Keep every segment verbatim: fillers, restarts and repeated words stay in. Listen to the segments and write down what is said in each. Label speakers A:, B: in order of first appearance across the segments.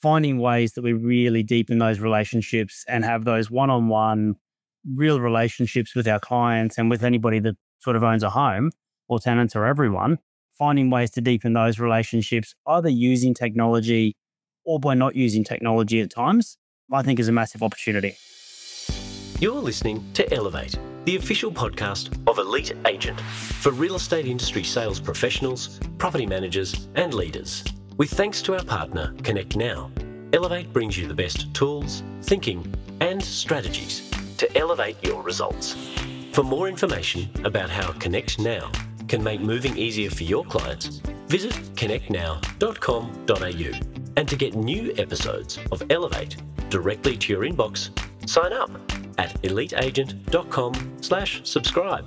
A: finding ways that we really deepen those relationships and have those one-on-one real relationships with our clients and with anybody that sort of owns a home or tenants or everyone, finding ways to deepen those relationships, either using technology or by not using technology at times, I think is a massive opportunity.
B: You're listening to Elevate, the official podcast of Elite Agent for real estate industry sales professionals, property managers and leaders. With thanks to our partner, Connect Now, Elevate brings you the best tools, thinking and strategies to elevate your results. For more information about how Connect Now can make moving easier for your clients, visit connect now dot com dot a u. And to get new episodes of Elevate directly to your inbox, sign up at elite agent dot com slash subscribe.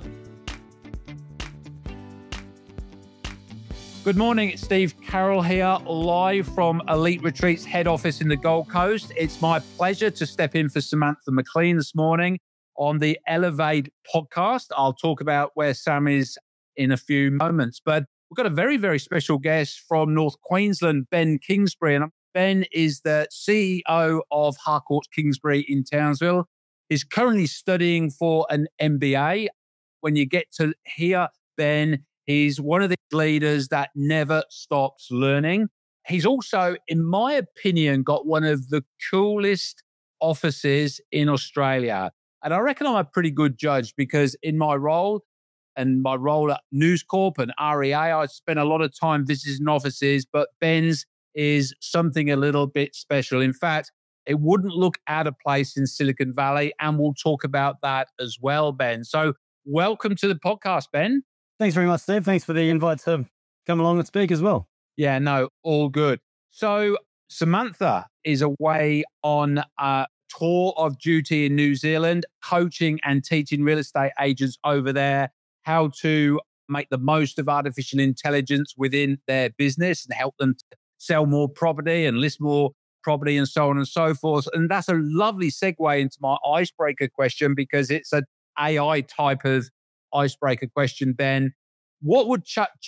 C: Good morning, it's Steve Carroll here, live from Elite Retreats head office in the Gold Coast. It's my pleasure to step in for Samantha McLean this morning on the Elevate podcast. I'll talk about where Sam is in a few moments, but we've got a very, very special guest from North Queensland, Ben Kingsbury. And Ben is the C E O of Harcourt Kingsbury in Townsville. He's currently studying for an M B A. When you get to hear Ben, he's one of the leaders that never stops learning. He's also, in my opinion, got one of the coolest offices in Australia. And I reckon I'm a pretty good judge because in my role and my role at News Corp and R E A, I spent a lot of time visiting offices, but Ben's is something a little bit special. In fact, it wouldn't look out of place in Silicon Valley, and we'll talk about that as well, Ben. So welcome to the podcast, Ben.
A: Thanks very much, Steve. Thanks for the invite to come along and speak as well.
C: Yeah, no, all good. So Samantha is away on a tour of duty in New Zealand, coaching and teaching real estate agents over there how to make the most of artificial intelligence within their business and help them to sell more property and list more property and so on and so forth. And that's a lovely segue into my icebreaker question because it's an A I type of icebreaker question, Ben. What would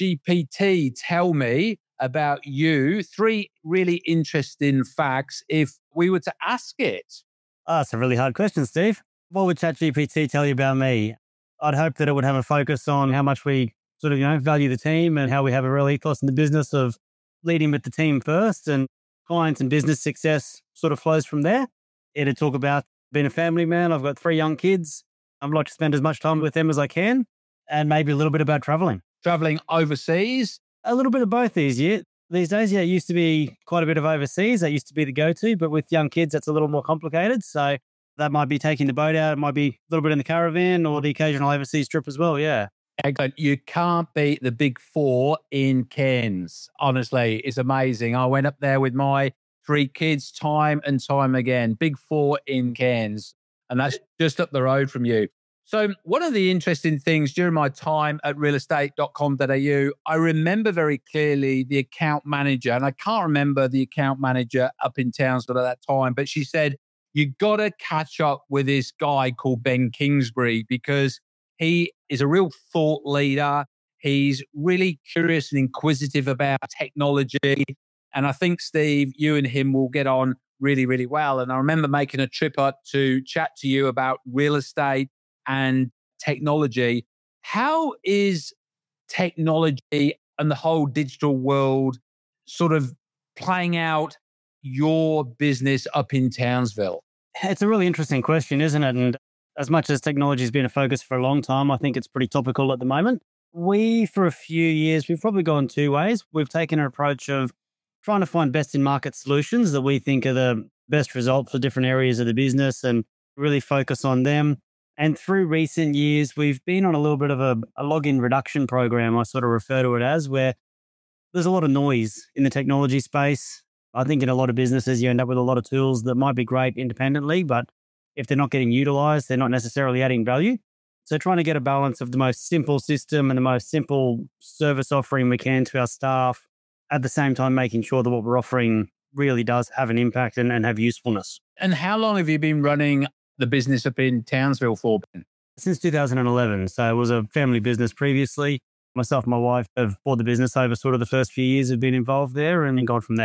C: ChatGPT tell me about you? Three really interesting facts if we were to ask it.
A: Oh, that's a really hard question, Steve. What would ChatGPT tell you about me? I'd hope that it would have a focus on how much we sort of, you know, value the team and how we have a real ethos in the business of leading with the team first, and clients and business success sort of flows from there. It'd talk about being a family man. I've got three young kids. I'd like to spend as much time with them as I can, and maybe a little bit about traveling.
C: Traveling overseas?
A: A little bit of both these years. These days, yeah, it used to be quite a bit of overseas. That used to be the go-to, but with young kids, that's a little more complicated. So that might be taking the boat out. It might be a little bit in the caravan or the occasional overseas trip as well, yeah.
C: Excellent. You can't beat the Big Four in Cairns. Honestly, it's amazing. I went up there with my three kids time and time again. Big Four in Cairns. And that's just up the road from you. So one of the interesting things during my time at real estate dot com dot a u, I remember very clearly the account manager, and I can't remember the account manager up in Townsville at that time, but she said, you got to catch up with this guy called Ben Kingsbury because he is a real thought leader. He's really curious and inquisitive about technology. And I think, Steve, you and him will get on really, really well. And I remember making a trip up to chat to you about real estate and technology. How is technology and the whole digital world sort of playing out your business up in Townsville?
A: It's a really interesting question, isn't it? And as much as technology has been a focus for a long time, I think it's pretty topical at the moment. We, for a few years, we've probably gone two ways. We've taken an approach of trying to find best in market solutions that we think are the best results for different areas of the business and really focus on them. And through recent years, we've been on a little bit of a, a login reduction program, I sort of refer to it as, where there's a lot of noise in the technology space. I think in a lot of businesses, you end up with a lot of tools that might be great independently, but if they're not getting utilized, they're not necessarily adding value. So trying to get a balance of the most simple system and the most simple service offering we can to our staff, at the same time making sure that what we're offering really does have an impact and, and have usefulness.
C: And how long have you been running the business up in Townsville for, Ben?
A: Since two thousand eleven. So it was a family business previously. Myself and my wife have bought the business over sort of the first few years of being involved there and gone from there.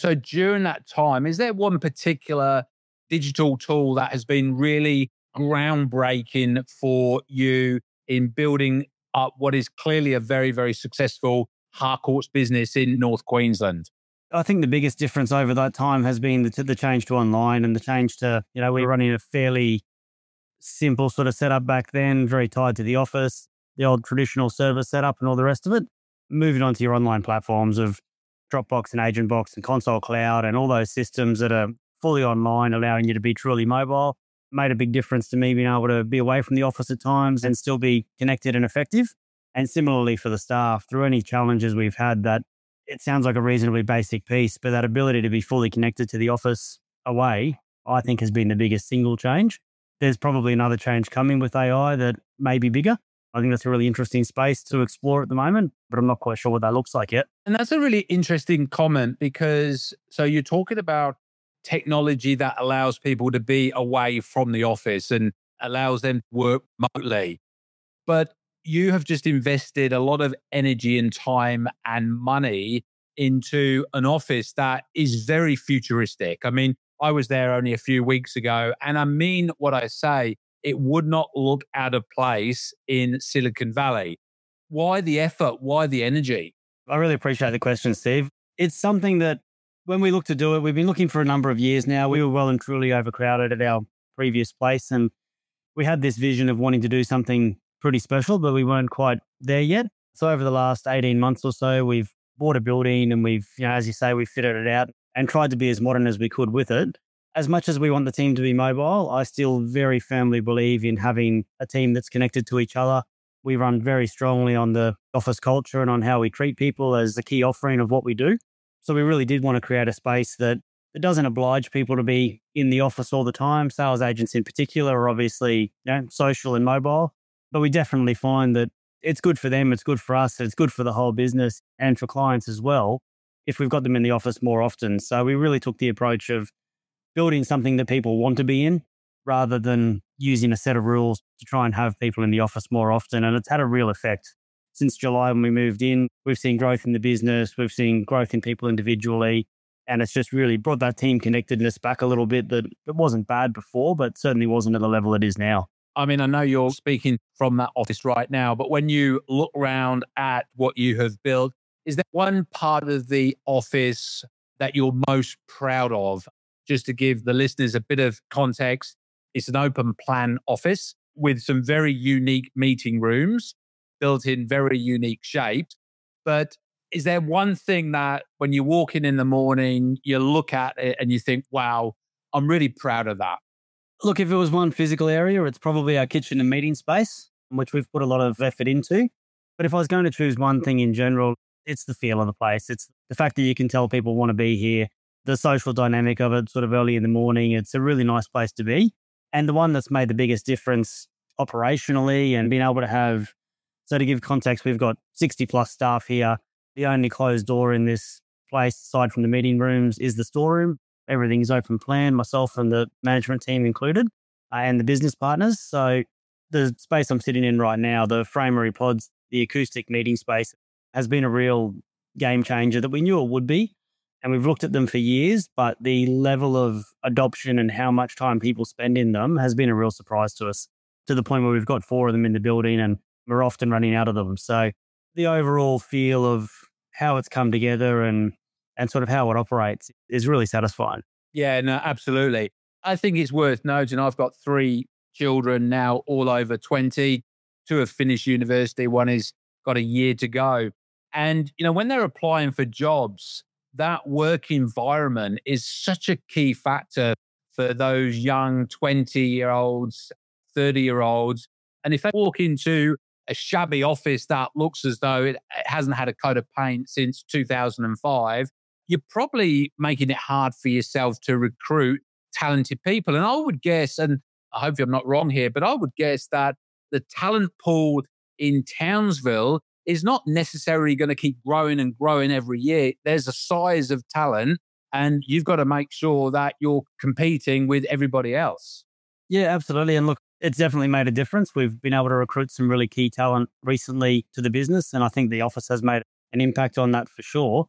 C: So during that time, is there one particular digital tool that has been really groundbreaking for you in building up what is clearly a very, very successful Harcourts business in North Queensland?
A: I think the biggest difference over that time has been the, the change to online and the change to, you know, we were running a fairly simple sort of setup back then, very tied to the office, the old traditional server setup and all the rest of it. Moving on to your online platforms of Dropbox and AgentBox and Console Cloud and all those systems that are fully online, allowing you to be truly mobile, made a big difference to me being able to be away from the office at times and still be connected and effective. And similarly for the staff, through any challenges we've had, that it sounds like a reasonably basic piece, but that ability to be fully connected to the office away, I think has been the biggest single change. There's probably another change coming with A I that may be bigger. I think that's a really interesting space to explore at the moment, but I'm not quite sure what that looks like yet.
C: And that's a really interesting comment because, so you're talking about technology that allows people to be away from the office and allows them to work remotely. But you have just invested a lot of energy and time and money into an office that is very futuristic. I mean, I was there only a few weeks ago, and I mean what I say, it would not look out of place in Silicon Valley. Why the effort? Why the energy?
A: I really appreciate the question, Steve. It's something that when we look to do it, we've been looking for a number of years now. We were well and truly overcrowded at our previous place, and we had this vision of wanting to do something pretty special, but we weren't quite there yet. So over the last eighteen months or so, we've bought a building and we've, you know, as you say, we've fitted it out and tried to be as modern as we could with it. As much as we want the team to be mobile, I still very firmly believe in having a team that's connected to each other. We run very strongly on the office culture and on how we treat people as the key offering of what we do. So we really did want to create a space that, that doesn't oblige people to be in the office all the time. Sales agents in particular are obviously, you know, social and mobile, but we definitely find that it's good for them, it's good for us, it's good for the whole business and for clients as well if we've got them in the office more often. So we really took the approach of building something that people want to be in rather than using a set of rules to try and have people in the office more often. And it's had a real effect. Since July when we moved in, we've seen growth in the business, we've seen growth in people individually, and it's just really brought that team connectedness back a little bit that it wasn't bad before, but certainly wasn't at the level it is now.
C: I mean, I know you're speaking from that office right now, but when you look around at what you have built, is there one part of the office that you're most proud of? Just to give the listeners a bit of context, it's an open plan office with some very unique meeting rooms built in very unique shapes. But is there one thing that when you walk in in the morning, you look at it and you think, wow, I'm really proud of that?
A: Look, if it was one physical area, it's probably our kitchen and meeting space, which we've put a lot of effort into. But if I was going to choose one thing in general, it's the feel of the place. It's the fact that you can tell people want to be here, the social dynamic of it sort of early in the morning. It's a really nice place to be. And the one that's made the biggest difference operationally and being able to have, so to give context, we've got sixty plus staff here. The only closed door in this place, aside from the meeting rooms, is the storeroom. Everything's open plan, myself and the management team included, uh, and the business partners. So the space I'm sitting in right now, the Framery Pods, the acoustic meeting space, has been a real game changer that we knew it would be. And we've looked at them for years, but the level of adoption and how much time people spend in them has been a real surprise to us, to the point where we've got four of them in the building and we're often running out of them. So the overall feel of how it's come together and and sort of how it operates is really satisfying.
C: Yeah, no, absolutely. I think it's worth noting I've got three children now, all over twenty. Two have finished university. One has got a year to go. And, you know, when they're applying for jobs, that work environment is such a key factor for those young twenty-year-olds, thirty-year-olds. And if they walk into a shabby office that looks as though it hasn't had a coat of paint since two thousand five, you're probably making it hard for yourself to recruit talented people. And I would guess, and I hope I'm not wrong here, but I would guess that the talent pool in Townsville is not necessarily going to keep growing and growing every year. There's a size of talent and you've got to make sure that you're competing with everybody else.
A: Yeah, absolutely. And look, it's definitely made a difference. We've been able to recruit some really key talent recently to the business, and I think the office has made an impact on that for sure.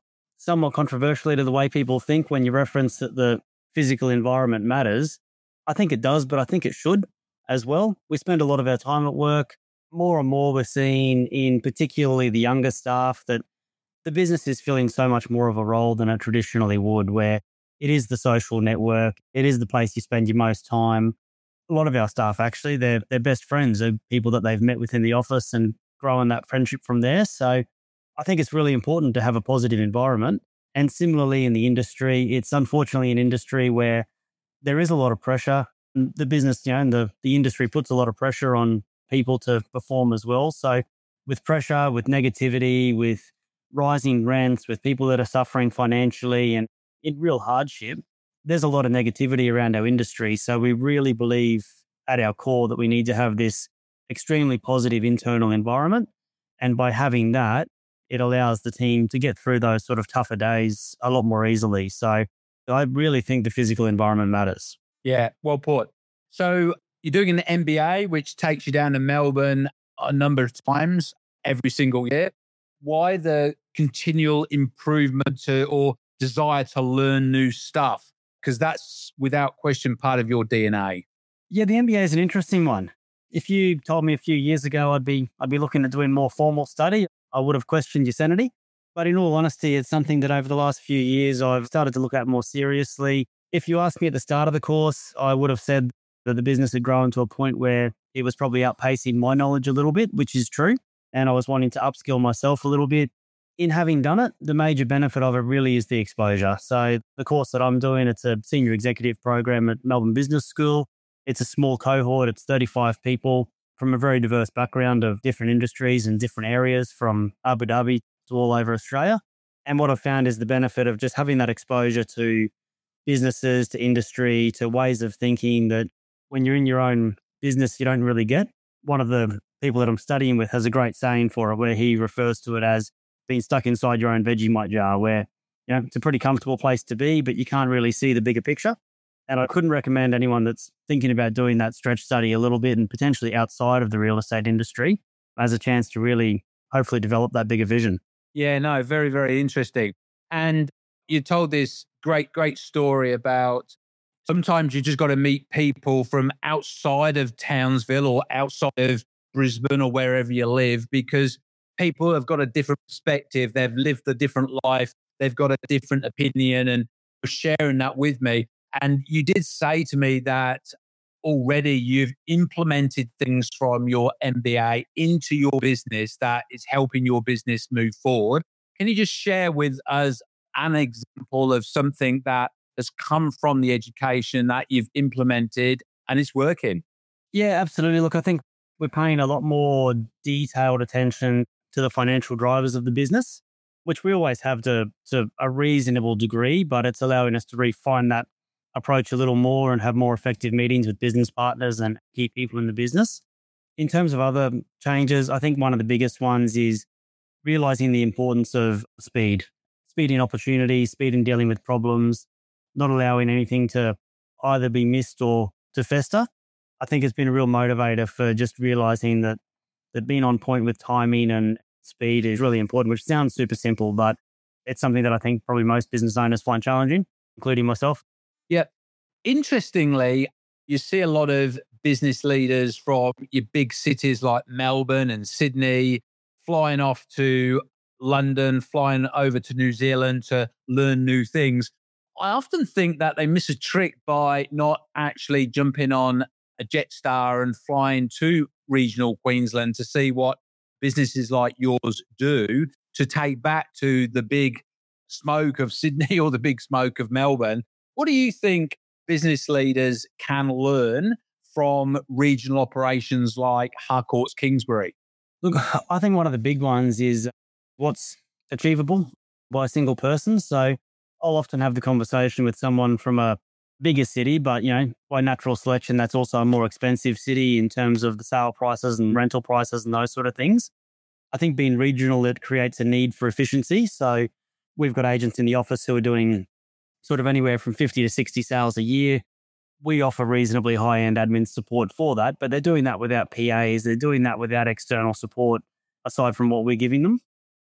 A: somewhat controversially to the way people think when you reference that the physical environment matters. I think it does, but I think it should as well. We spend a lot of our time at work. More and more we're seeing in particularly the younger staff that the business is filling so much more of a role than it traditionally would, where it is the social network. It is the place you spend your most time. A lot of our staff, actually, their their best friends are people that they've met within the office and growing that friendship from there. So I think it's really important to have a positive environment. And similarly in the industry, it's unfortunately an industry where there is a lot of pressure. The business, you know, and the, the industry puts a lot of pressure on people to perform as well. So with pressure, with negativity, with rising rents, with people that are suffering financially and in real hardship, there's a lot of negativity around our industry. So we really believe at our core that we need to have this extremely positive internal environment. And by having that, it allows the team to get through those sort of tougher days a lot more easily. So I really think the physical environment matters.
C: Yeah, well put. So you're doing an M B A, which takes you down to Melbourne a number of times every single year. Why the continual improvement to, or desire to learn new stuff? Because that's without question part of your D N A.
A: Yeah, the M B A is an interesting one. If you told me a few years ago I'd be I'd be looking at doing more formal study, I would have questioned your sanity. But in all honesty, it's something that over the last few years I've started to look at more seriously. If you asked me at the start of the course, I would have said that the business had grown to a point where it was probably outpacing my knowledge a little bit, which is true. And I was wanting to upskill myself a little bit. In having done it, the major benefit of it really is the exposure. So the course that I'm doing, it's a senior executive program at Melbourne Business School. It's a small cohort. It's thirty-five people from a very diverse background of different industries and different areas from Abu Dhabi to all over Australia. And what I've found is the benefit of just having that exposure to businesses, to industry, to ways of thinking that when you're in your own business, you don't really get. One of the people that I'm studying with has a great saying for it where he refers to it as being stuck inside your own Vegemite jar, where, you know, it's a pretty comfortable place to be, but you can't really see the bigger picture. And I couldn't recommend anyone that's thinking about doing that stretch study a little bit and potentially outside of the real estate industry as a chance to really hopefully develop that bigger vision.
C: Yeah, no, very, very interesting. And you told this great, great story about sometimes you just got to meet people from outside of Townsville or outside of Brisbane or wherever you live, because people have got a different perspective. They've lived a different life. They've got a different opinion, and you're sharing that with me. And you did say to me that already you've implemented things from your M B A into your business that is helping your business move forward. Can you just share with us an example of something that has come from the education that you've implemented and it's working?
A: Yeah, absolutely. Look, I think we're paying a lot more detailed attention to the financial drivers of the business, which we always have to, to a reasonable degree, but it's allowing us to refine that approach a little more and have more effective meetings with business partners and key people in the business. In terms of other changes, I think one of the biggest ones is realizing the importance of speed, speed in opportunity, speed in dealing with problems, not allowing anything to either be missed or to fester. I think it's been a real motivator for just realizing that that being on point with timing and speed is really important, which sounds super simple, but it's something that I think probably most business owners find challenging, including myself.
C: Yeah. Interestingly, you see a lot of business leaders from your big cities like Melbourne and Sydney flying off to London, flying over to New Zealand to learn new things. I often think that they miss a trick by not actually jumping on a Jetstar and flying to regional Queensland to see what businesses like yours do to take back to the big smoke of Sydney or the big smoke of Melbourne. What do you think business leaders can learn from regional operations like Harcourts Kingsbury?
A: Look, I think one of the big ones is what's achievable by a single person. So I'll often have the conversation with someone from a bigger city, but, you know, by natural selection, that's also a more expensive city in terms of the sale prices and rental prices and those sort of things. I think being regional, it creates a need for efficiency. So we've got agents in the office who are doing sort of anywhere from fifty to sixty sales a year. We offer reasonably high-end admin support for that, but they're doing that without P As. They're doing that without external support aside from what we're giving them.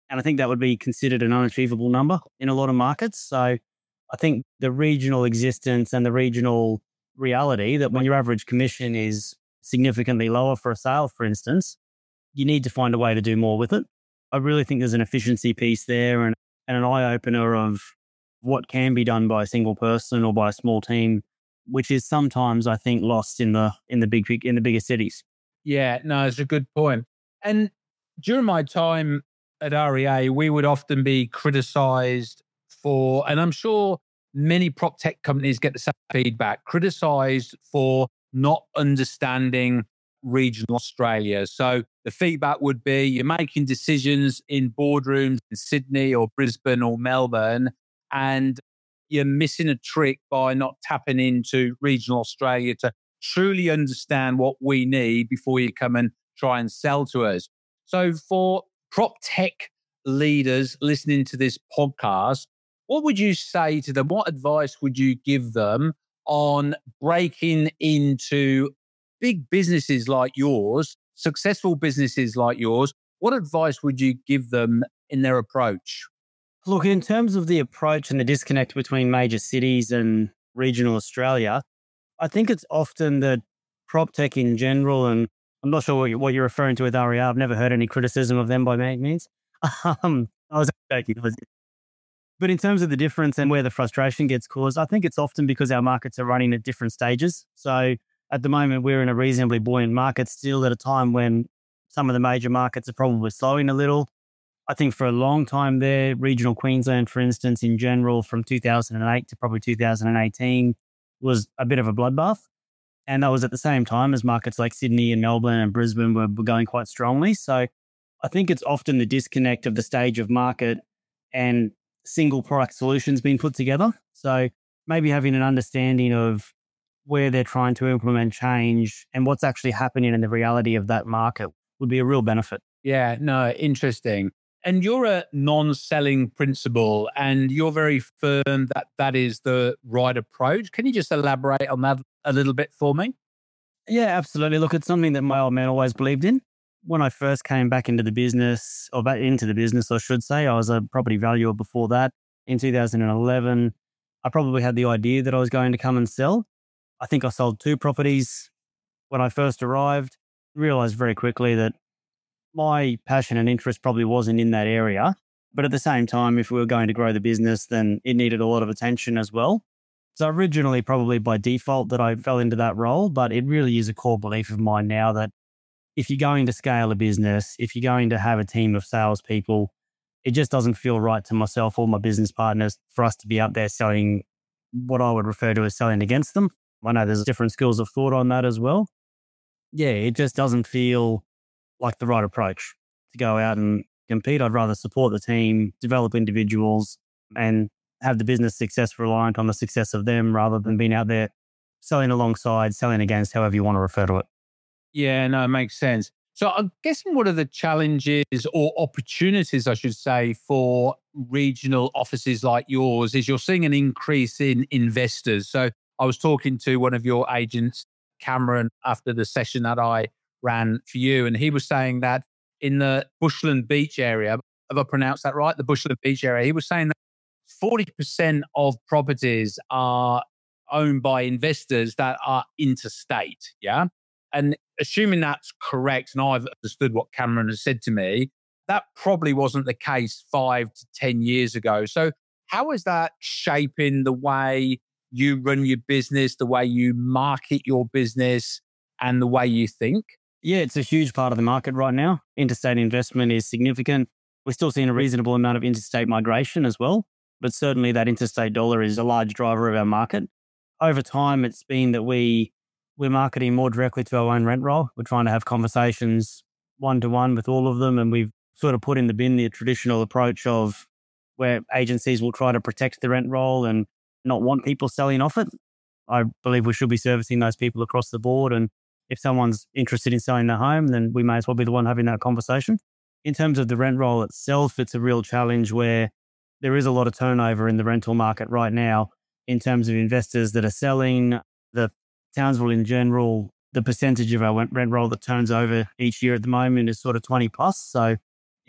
A: And I think that would be considered an unachievable number in a lot of markets. So I think the regional existence and the regional reality that when your average commission is significantly lower for a sale, for instance, you need to find a way to do more with it. I really think there's an efficiency piece there and, and an eye-opener of what can be done by a single person or by a small team, which is sometimes, I think, lost in the in the big in the bigger cities.
C: Yeah, no, it's a good point. And during my time at R E A, we would often be criticized for, and I'm sure many prop tech companies get the same feedback, criticized for not understanding regional Australia. So the feedback would be you're making decisions in boardrooms in Sydney or Brisbane or Melbourne, and you're missing a trick by not tapping into regional Australia to truly understand what we need before you come and try and sell to us. So for prop tech leaders listening to this podcast, what would you say to them? What advice would you give them on breaking into big businesses like yours, successful businesses like yours? What advice would you give them in their approach?
A: Look, in terms of the approach and the disconnect between major cities and regional Australia, I think it's often that prop tech in general, and I'm not sure what, you, what you're referring to with R E A. I've never heard any criticism of them by any means. Um, I was joking. But in terms of the difference and where the frustration gets caused, I think it's often because our markets are running at different stages. So at the moment, we're in a reasonably buoyant market still at a time when some of the major markets are probably slowing a little. I think for a long time there, regional Queensland, for instance, in general, from two thousand eight to probably two thousand eighteen, was a bit of a bloodbath. And that was at the same time as markets like Sydney and Melbourne and Brisbane were, were going quite strongly. So I think it's often the disconnect of the stage of market and single product solutions being put together. So maybe having an understanding of where they're trying to implement change and what's actually happening in the reality of that market would be a real benefit.
C: Yeah, no, interesting. And you're a non-selling principle and you're very firm that that is the right approach. Can you just elaborate on that a little bit for me?
A: Yeah, absolutely. Look, it's something that my old man always believed in. When I first came back into the business, or back into the business, I should say, I was a property valuer before that. In two thousand eleven, I probably had the idea that I was going to come and sell. I think I sold two properties when I first arrived. Realized very quickly that my passion and interest probably wasn't in that area. But at the same time, if we were going to grow the business, then it needed a lot of attention as well. So originally, probably by default that I fell into that role, but it really is a core belief of mine now that if you're going to scale a business, if you're going to have a team of salespeople, it just doesn't feel right to myself or my business partners for us to be out there selling what I would refer to as selling against them. I know there's different schools of thought on that as well. Yeah, it just doesn't feel like the right approach to go out and compete. I'd rather support the team, develop individuals, and have the business success reliant on the success of them rather than being out there selling alongside, selling against, however you want to refer to it.
C: Yeah, no, it makes sense. So I'm guessing what are the challenges or opportunities, I should say, for regional offices like yours is you're seeing an increase in investors. So I was talking to one of your agents, Cameron, after the session that I ran for you, and he was saying that in the Bushland Beach area, have I pronounced that right? The Bushland Beach area, he was saying that forty percent of properties are owned by investors that are interstate, yeah? And assuming that's correct, and I've understood what Cameron has said to me, that probably wasn't the case five to ten years ago. So how is that shaping the way you run your business, the way you market your business, and the way you think?
A: Yeah, it's a huge part of the market right now. Interstate investment is significant. We're still seeing a reasonable amount of interstate migration as well, but certainly that interstate dollar is a large driver of our market. Over time, it's been that we We're marketing more directly to our own rent roll. We're trying to have conversations one-to-one with all of them. And we've sort of put in the bin the traditional approach of where agencies will try to protect the rent roll and not want people selling off it. I believe we should be servicing those people across the board. And if someone's interested in selling their home, then we may as well be the one having that conversation. In terms of the rent roll itself, it's a real challenge where there is a lot of turnover in the rental market right now in terms of investors that are selling. The Townsville in general, the percentage of our rent roll that turns over each year at the moment is sort of twenty plus. So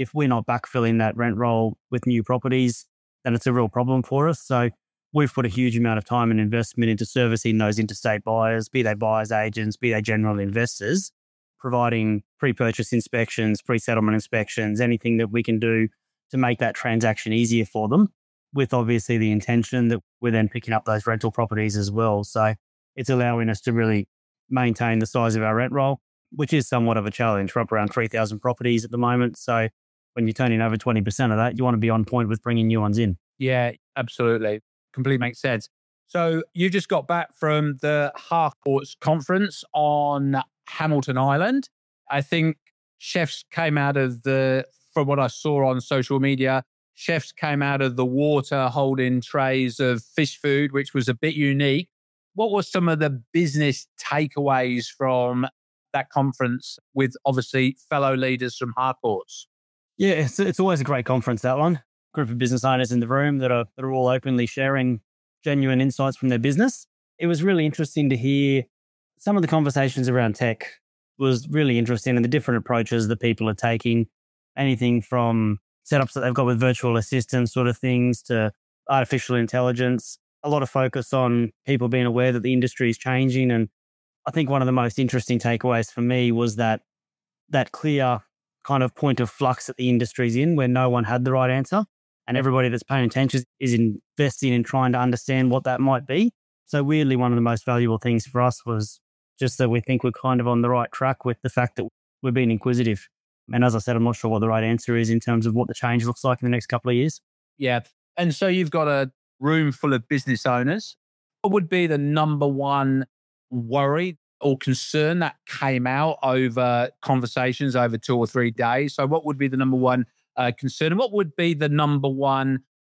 A: if we're not backfilling that rent roll with new properties, then it's a real problem for us. So we've put a huge amount of time and investment into servicing those interstate buyers, be they buyers agents, be they general investors, providing pre-purchase inspections, pre-settlement inspections, anything that we can do to make that transaction easier for them, with obviously the intention that we're then picking up those rental properties as well. So it's allowing us to really maintain the size of our rent roll, which is somewhat of a challenge. We're up around three thousand properties at the moment. So when you're turning over twenty percent of that, you want to be on point with bringing new ones in.
C: Yeah, absolutely. Completely makes sense. So you just got back from the Harcourts conference on Hamilton Island. I think chefs came out of the, from what I saw on social media, chefs came out of the water holding trays of fish food, which was a bit unique. What were some of the business takeaways from that conference with obviously fellow leaders from Harcourts?
A: Yeah, it's, it's always a great conference, that one. Group of business owners in the room that are, that are all openly sharing genuine insights from their business. It was really interesting to hear some of the conversations around tech. Was really interesting, and the different approaches that people are taking, anything from setups that they've got with virtual assistants sort of things to artificial intelligence. A lot of focus on people being aware that the industry is changing. And I think one of the most interesting takeaways for me was that that clear kind of point of flux that the industry's in, where no one had the right answer. And everybody that's paying attention is investing in trying to understand what that might be. So weirdly, one of the most valuable things for us was just that we think we're kind of on the right track with the fact that we're being inquisitive. And as I said, I'm not sure what the right answer is in terms of what the change looks like in the next couple of years.
C: Yeah. And so you've got a room full of business owners. What would be the number one worry or concern that came out over conversations over two or three days? So what would be the number one uh, concern? And what would be the number one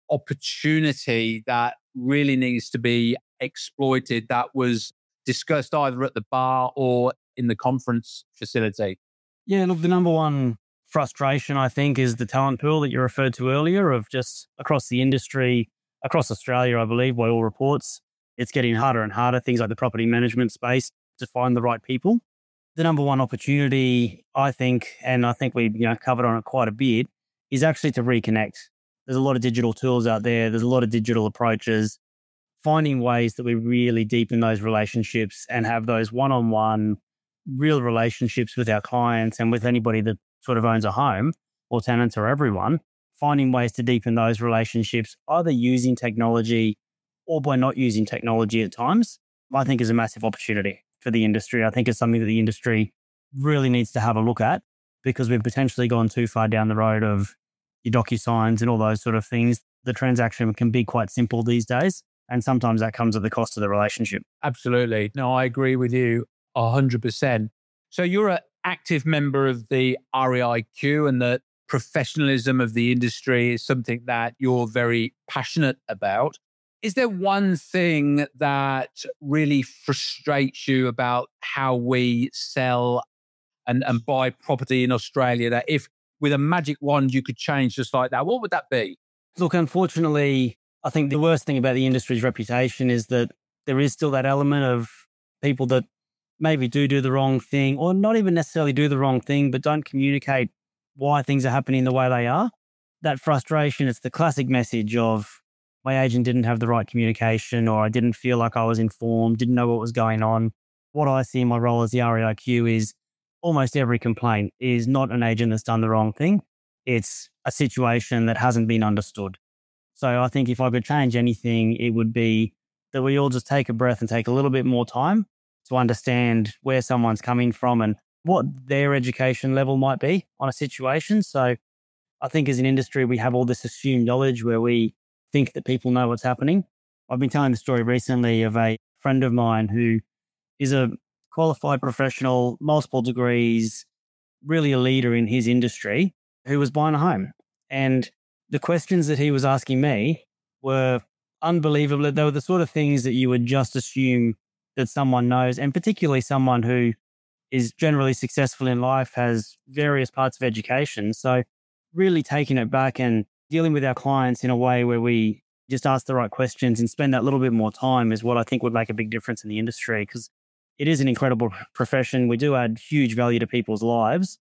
C: opportunity that really needs to be exploited that was discussed either at the bar or in the conference facility?
A: Yeah, look, the number one frustration, I think, is the talent pool that you referred to earlier of just across the industry, across Australia, I believe, by all reports. It's getting harder and harder, things like the property management space, to find the right people. The number one opportunity, I think, and I think we you know covered on it quite a bit, is actually to reconnect. There's a lot of digital tools out there. There's a lot of digital approaches. Finding ways that we really deepen those relationships and have those one-on-one real relationships with our clients and with anybody that sort of owns a home or tenants or everyone, finding ways to deepen those relationships, either using technology or by not using technology at times, I think is a massive opportunity for the industry. I think it's something that the industry really needs to have a look at, because we've potentially gone too far down the road of your DocuSigns and all those sort of things. The transaction can be quite simple these days, and sometimes that comes at the cost of the relationship.
C: Absolutely. No, I agree with you one hundred percent. So you're an active member of the R E I Q, and the professionalism of the industry is something that you're very passionate about. Is there one thing that really frustrates you about how we sell and, and buy property in Australia, that if with a magic wand you could change just like that, what would that be?
A: Look, unfortunately, I think the worst thing about the industry's reputation is that there is still that element of people that maybe do do the wrong thing, or not even necessarily do the wrong thing, but don't communicate why things are happening the way they are. That frustration, it's the classic message of my agent didn't have the right communication, or I didn't feel like I was informed, didn't know what was going on. What I see in my role as the R E I Q is almost every complaint is not an agent that's done the wrong thing. It's a situation that hasn't been understood. So I think if I could change anything, it would be that we all just take a breath and take a little bit more time to understand where someone's coming from and what their education level might be on a situation. So I think as an industry, we have all this assumed knowledge where we think that people know what's happening. I've been telling the story recently of a friend of mine who is a qualified professional, multiple degrees, really a leader in his industry, who was buying a home. And the questions that he was asking me were unbelievable. They were the sort of things that you would just assume that someone knows, and particularly someone who is generally successful in life, has various parts of education. So really taking it back and dealing with our clients in a way where we just ask the right questions and spend that little bit more time is what I think would make a big difference in the industry, because it is an incredible profession. We do add huge value to people's lives.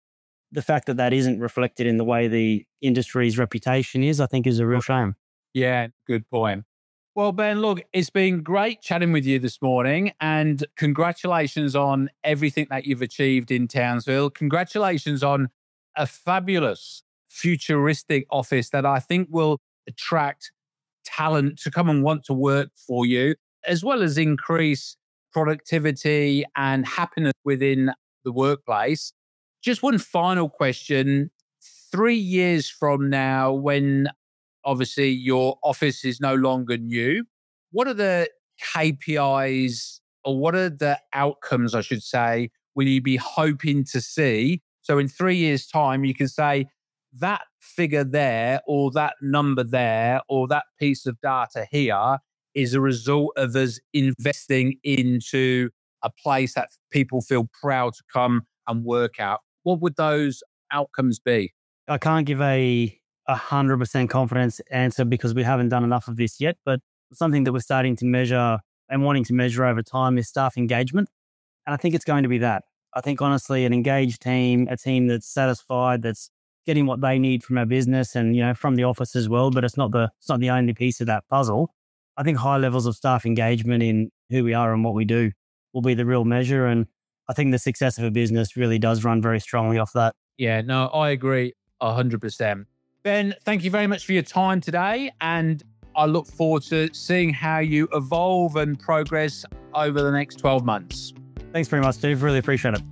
A: the fact that that isn't reflected in the way the industry's reputation is, I think is a real shame.
C: Yeah, good point. Well, Ben, look, it's been great chatting with you this morning, and congratulations on everything that you've achieved in Townsville. Congratulations on a fabulous futuristic office that I think will attract talent to come and want to work for you, as well as increase productivity and happiness within the workplace. Just one final question. Three years from now, when obviously your office is no longer new, what are the K P Is or what are the outcomes, I should say, will you be hoping to see? So in three years' time, you can say that figure there or that number there or that piece of data here is a result of us investing into a place that people feel proud to come and work out. What would those outcomes be?
A: I can't give a one hundred percent confidence answer because we haven't done enough of this yet, but something that we're starting to measure and wanting to measure over time is staff engagement. And I think it's going to be that. I think, honestly, an engaged team, a team that's satisfied, that's getting what they need from our business and, you know, from the office as well, but it's not the it's not the only piece of that puzzle. I think high levels of staff engagement in who we are and what we do will be the real measure. And I think the success of a business really does run very strongly off that.
C: Yeah, no, I agree one hundred percent. Ben, thank you very much for your time today. And I look forward to seeing how you evolve and progress over the next twelve months.
A: Thanks very much, Steve. Really appreciate it.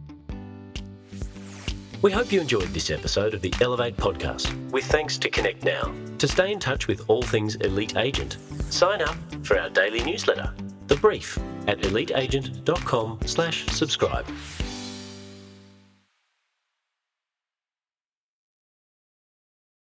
B: We hope you enjoyed this episode of the Elevate podcast, with thanks to Connect Now. To stay in touch with all things Elite Agent, sign up for our daily newsletter, The Brief, at eliteagent.com slash subscribe.